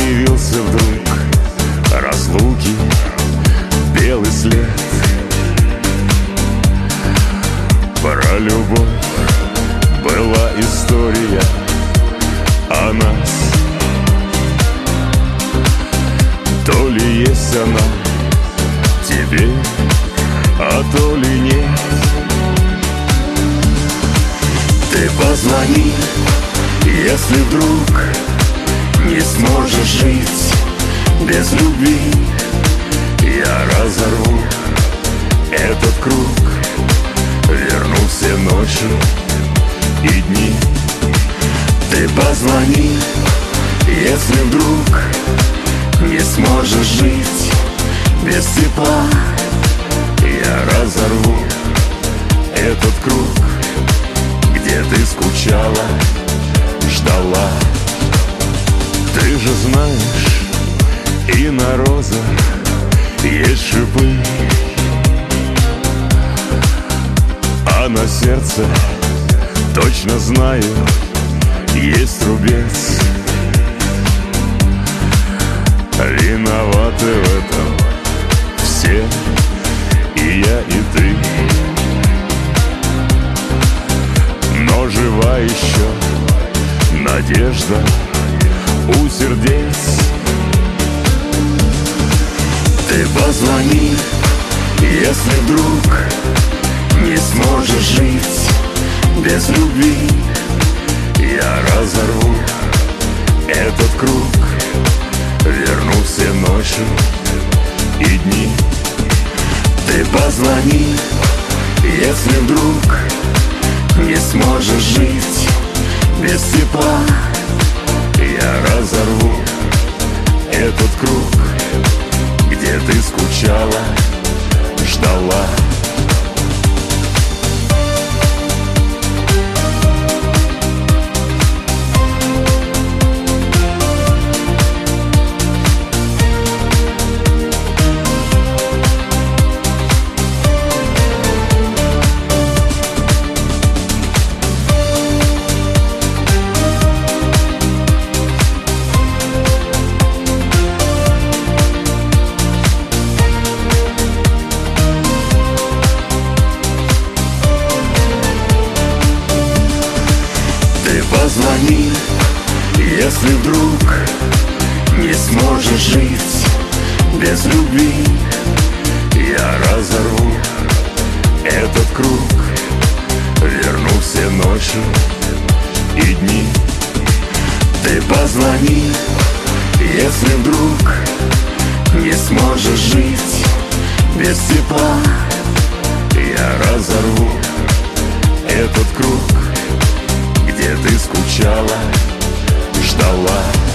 появился вдруг разлуки белый след. Про любовь была история о нас. То ли есть она тебе, а то ли нет. Ты позвони, если вдруг не сможешь жить без любви. Я разорву этот круг, верну все ночи и дни. Ты позвони, если вдруг не сможешь жить без тепла. Я разорву этот круг, где ты скучала, ждала. Ты же знаешь, и на розах есть шипы, а на сердце, точно знаю, есть рубец. Виноваты в этом все, и я, и ты. Но жива еще надежда у сердец. Ты позвони, если вдруг не сможешь жить без любви. Я разорву этот круг, верну все ночи и дни. Ты позвони, если вдруг не сможешь жить без тепла. Я разорву этот круг, где ты скучала, ждала. Позвони, если вдруг не сможешь жить без любви. Я разорву этот круг, верну все ночи и дни. Ты позвони, если вдруг не сможешь жить без тепла. Я разорву этот круг, где ты скучала, ждала.